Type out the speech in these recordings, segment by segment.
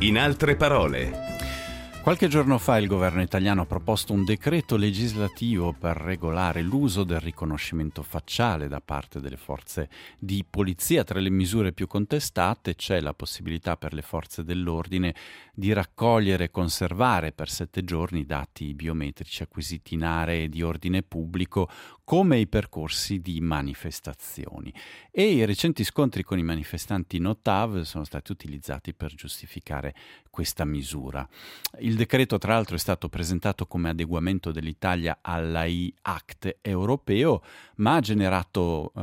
In altre parole. Qualche giorno fa il governo italiano ha proposto un decreto legislativo per regolare l'uso del riconoscimento facciale da parte delle forze di polizia. Tra le misure più contestate c'è la possibilità per le forze dell'ordine di raccogliere e conservare per 7 giorni dati biometrici acquisiti in aree di ordine pubblico come i percorsi di manifestazioni. E i recenti scontri con i manifestanti no TAV sono stati utilizzati per giustificare questa misura. Il decreto, tra l'altro, è stato presentato come adeguamento dell'Italia all'AI Act europeo, ma ha generato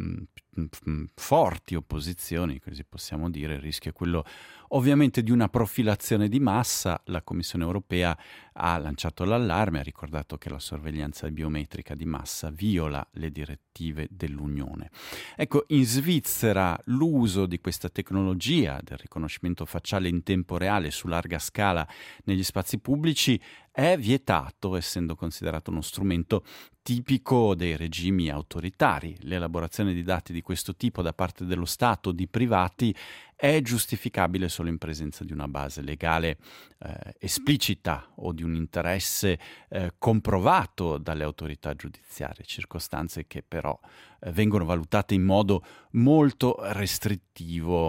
forti opposizioni, così possiamo dire. Il rischio è quello ovviamente di una profilazione di massa. La Commissione europea ha lanciato l'allarme, ha ricordato che la sorveglianza biometrica di massa viola le direttive dell'Unione. Ecco, in Svizzera l'uso di questa tecnologia del riconoscimento facciale in tempo reale su larga scala negli spazi pubblici è vietato, essendo considerato uno strumento tipico dei regimi autoritari. L'elaborazione di dati di questo tipo da parte dello Stato o di privati è giustificabile solo in presenza di una base legale esplicita o di un interesse comprovato dalle autorità giudiziarie, circostanze che però vengono valutate in modo molto restrittivo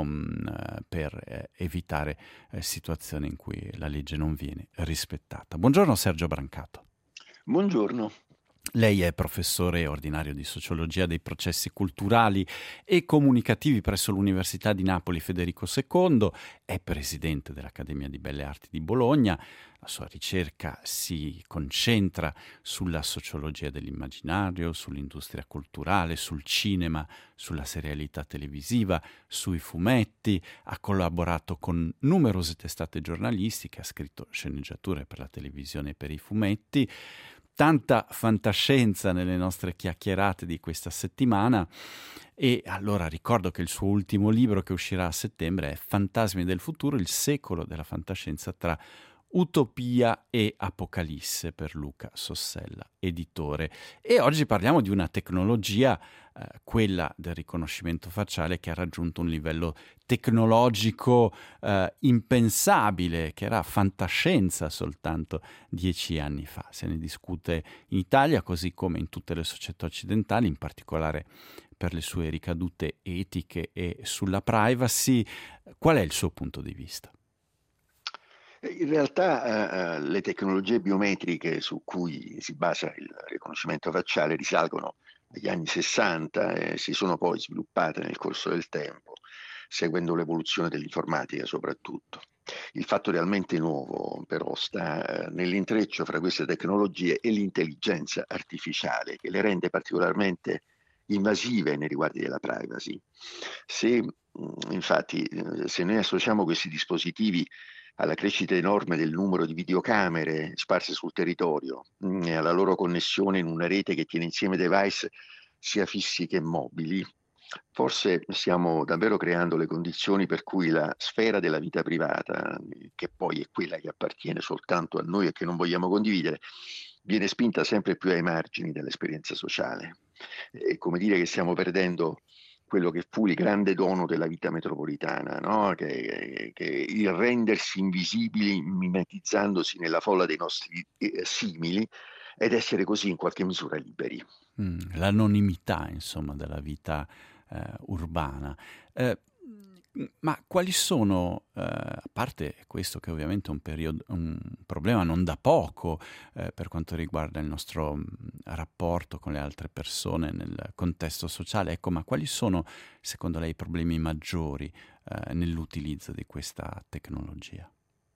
per evitare situazioni in cui la legge non viene rispettata. Buongiorno Sergio Brancato. Buongiorno. Lei è professore ordinario di sociologia dei processi culturali e comunicativi presso l'Università di Napoli Federico II, è presidente dell'Accademia di Belle Arti di Bologna. La sua ricerca si concentra sulla sociologia dell'immaginario, sull'industria culturale, sul cinema, sulla serialità televisiva, sui fumetti. Ha collaborato con numerose testate giornalistiche, ha scritto sceneggiature per la televisione e per i fumetti. Tanta fantascienza nelle nostre chiacchierate di questa settimana, e allora ricordo che il suo ultimo libro, che uscirà a settembre, è Fantasmi del futuro, il secolo della fantascienza tra utopia e apocalisse, per Luca Sossella, editore. E oggi parliamo di una tecnologia, quella del riconoscimento facciale, che ha raggiunto un livello tecnologico impensabile, che era fantascienza soltanto 10 anni fa. Se ne discute in Italia, così come in tutte le società occidentali, in particolare per le sue ricadute etiche e sulla privacy. Qual è il suo punto di vista? In realtà le tecnologie biometriche su cui si basa il riconoscimento facciale risalgono agli anni 60 e si sono poi sviluppate nel corso del tempo, seguendo l'evoluzione dell'informatica soprattutto. Il fatto realmente nuovo però sta nell'intreccio fra queste tecnologie e l'intelligenza artificiale, che le rende particolarmente invasive nei riguardi della privacy. Infatti, se noi associamo questi dispositivi alla crescita enorme del numero di videocamere sparse sul territorio e alla loro connessione in una rete che tiene insieme device sia fissi che mobili, forse stiamo davvero creando le condizioni per cui la sfera della vita privata, che poi è quella che appartiene soltanto a noi e che non vogliamo condividere, viene spinta sempre più ai margini dell'esperienza sociale. È come dire che stiamo perdendo quello che fu il grande dono della vita metropolitana, no? Che il rendersi invisibili mimetizzandosi nella folla dei nostri simili ed essere così in qualche misura liberi. L'anonimità, insomma, della vita urbana. Ma quali sono, a parte questo che ovviamente è un problema non da poco per quanto riguarda il nostro rapporto con le altre persone nel contesto sociale, ecco, ma quali sono secondo lei i problemi maggiori nell'utilizzo di questa tecnologia?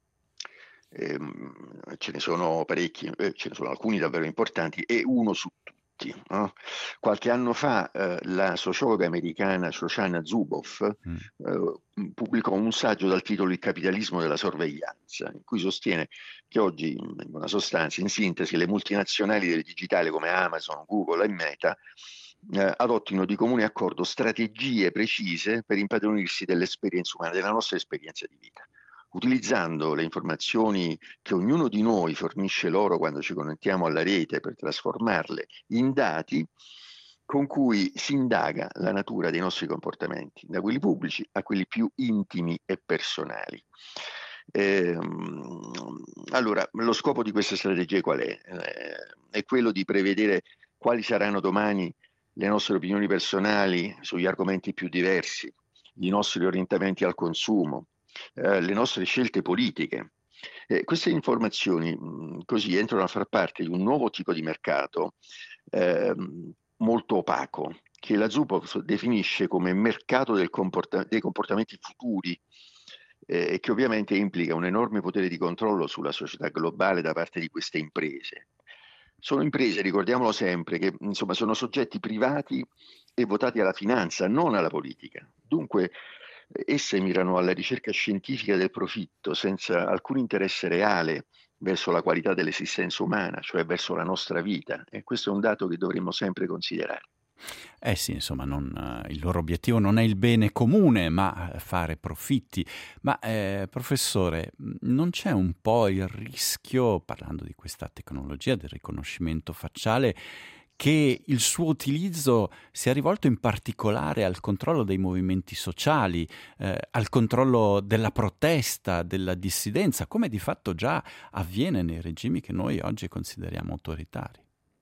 Ce ne sono parecchi, ce ne sono alcuni davvero importanti e uno su tutti. No? Qualche anno fa la sociologa americana Shoshana Zuboff pubblicò un saggio dal titolo Il capitalismo della sorveglianza, in cui sostiene che oggi, in buona sostanza, in sintesi, le multinazionali del digitale come Amazon, Google e Meta adottino di comune accordo strategie precise per impadronirsi dell'esperienza umana, della nostra esperienza di vita, utilizzando le informazioni che ognuno di noi fornisce loro quando ci connettiamo alla rete per trasformarle in dati con cui si indaga la natura dei nostri comportamenti, da quelli pubblici a quelli più intimi e personali. Allora, lo scopo di queste strategie qual è? È quello di prevedere quali saranno domani le nostre opinioni personali sugli argomenti più diversi, i nostri orientamenti al consumo, le nostre scelte politiche. Queste informazioni così entrano a far parte di un nuovo tipo di mercato molto opaco, che la ZUPO definisce come mercato dei comportamenti futuri, e che ovviamente implica un enorme potere di controllo sulla società globale da parte di queste imprese. Sono imprese, ricordiamolo sempre, che insomma sono soggetti privati e votati alla finanza, non alla politica. Dunque, esse mirano alla ricerca scientifica del profitto senza alcun interesse reale verso la qualità dell'esistenza umana, cioè verso la nostra vita. E questo è un dato che dovremmo sempre considerare. Eh sì, insomma, il loro obiettivo non è il bene comune, ma fare profitti. Ma professore, non c'è un po' il rischio, parlando di questa tecnologia del riconoscimento facciale, che il suo utilizzo sia rivolto in particolare al controllo dei movimenti sociali, al controllo della protesta, della dissidenza, come di fatto già avviene nei regimi che noi oggi consideriamo autoritari?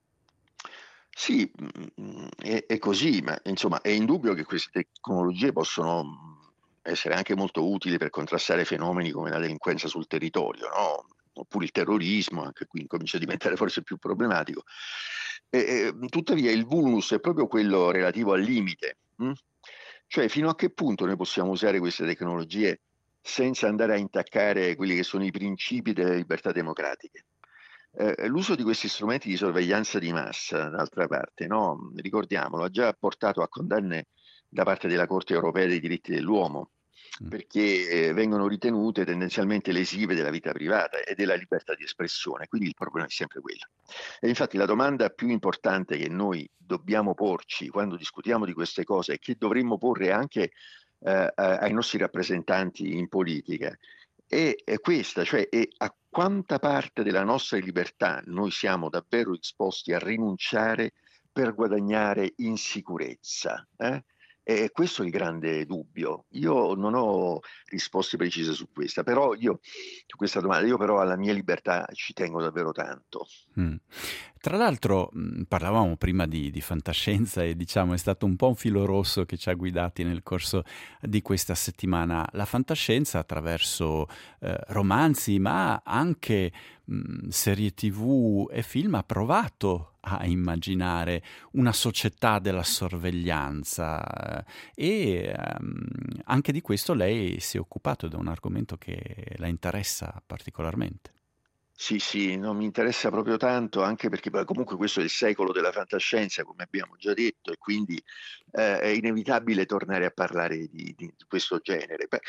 Sì, è così, ma insomma è indubbio che queste tecnologie possono essere anche molto utili per contrastare fenomeni come la delinquenza sul territorio, no? Oppure il terrorismo, anche qui comincia a diventare forse più problematico. Tuttavia il vulnus è proprio quello relativo al limite, cioè fino a che punto noi possiamo usare queste tecnologie senza andare a intaccare quelli che sono i principi delle libertà democratiche. L'uso di questi strumenti di sorveglianza di massa, d'altra parte, no? Ricordiamolo, ha già portato a condanne da parte della Corte europea dei diritti dell'uomo, Mm. perché vengono ritenute tendenzialmente lesive della vita privata e della libertà di espressione, quindi il problema è sempre quello. E infatti la domanda più importante che noi dobbiamo porci quando discutiamo di queste cose e che dovremmo porre anche ai nostri rappresentanti in politica è questa, cioè a quanta parte della nostra libertà noi siamo davvero disposti a rinunciare per guadagnare in sicurezza. E questo è il grande dubbio. Io non ho risposte precise su questa, però su questa domanda, io però alla mia libertà ci tengo davvero tanto. Mm. Tra l'altro, parlavamo prima di fantascienza e diciamo è stato un po' un filo rosso che ci ha guidati nel corso di questa settimana. La fantascienza attraverso romanzi, ma anche serie TV e film ha provato a immaginare una società della sorveglianza e anche di questo lei si è occupato ed è un argomento che la interessa particolarmente. Sì, sì, non mi interessa proprio tanto, anche perché poi comunque questo è il secolo della fantascienza, come abbiamo già detto, e quindi è inevitabile tornare a parlare di questo genere. Beh,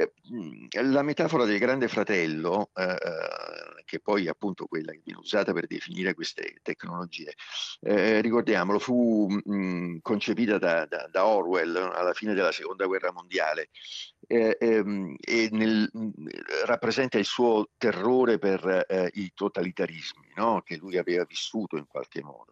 la metafora del Grande Fratello, che poi è appunto quella che viene usata per definire queste tecnologie, ricordiamolo, fu concepita da Orwell alla fine della Seconda Guerra Mondiale e rappresenta il suo terrore per i totalitarismi, no? Che lui aveva vissuto in qualche modo.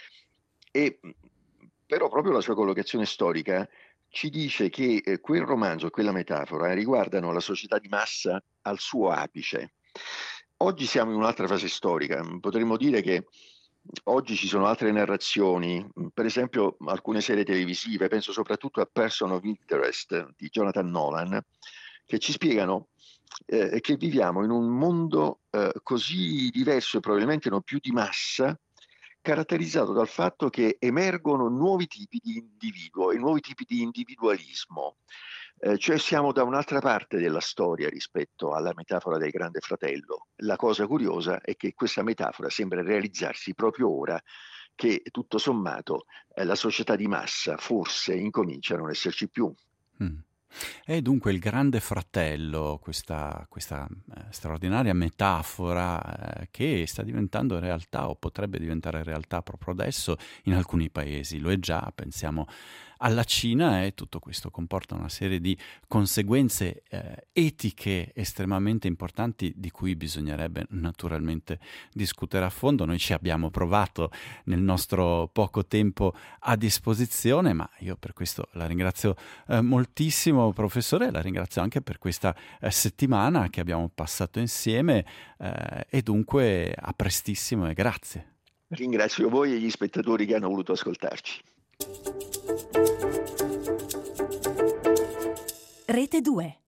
Però proprio la sua collocazione storica ci dice che quel romanzo e quella metafora riguardano la società di massa al suo apice. Oggi siamo in un'altra fase storica, potremmo dire che oggi ci sono altre narrazioni, per esempio alcune serie televisive, penso soprattutto a Person of Interest di Jonathan Nolan, che ci spiegano che viviamo in un mondo così diverso e probabilmente non più di massa, caratterizzato dal fatto che emergono nuovi tipi di individuo e nuovi tipi di individualismo. Cioè siamo da un'altra parte della storia rispetto alla metafora del Grande Fratello. La cosa curiosa è che questa metafora sembra realizzarsi proprio ora che tutto sommato la società di massa forse incomincia a non esserci più. Mm. E dunque il Grande Fratello, questa straordinaria metafora che sta diventando realtà o potrebbe diventare realtà proprio adesso in alcuni paesi, lo è già, pensiamo alla Cina, e tutto questo comporta una serie di conseguenze etiche estremamente importanti di cui bisognerebbe naturalmente discutere a fondo. Noi ci abbiamo provato nel nostro poco tempo a disposizione, ma io per questo la ringrazio moltissimo, professore, la ringrazio anche per questa settimana che abbiamo passato insieme, e dunque a prestissimo e grazie. Ringrazio voi e gli spettatori che hanno voluto ascoltarci. Rete 2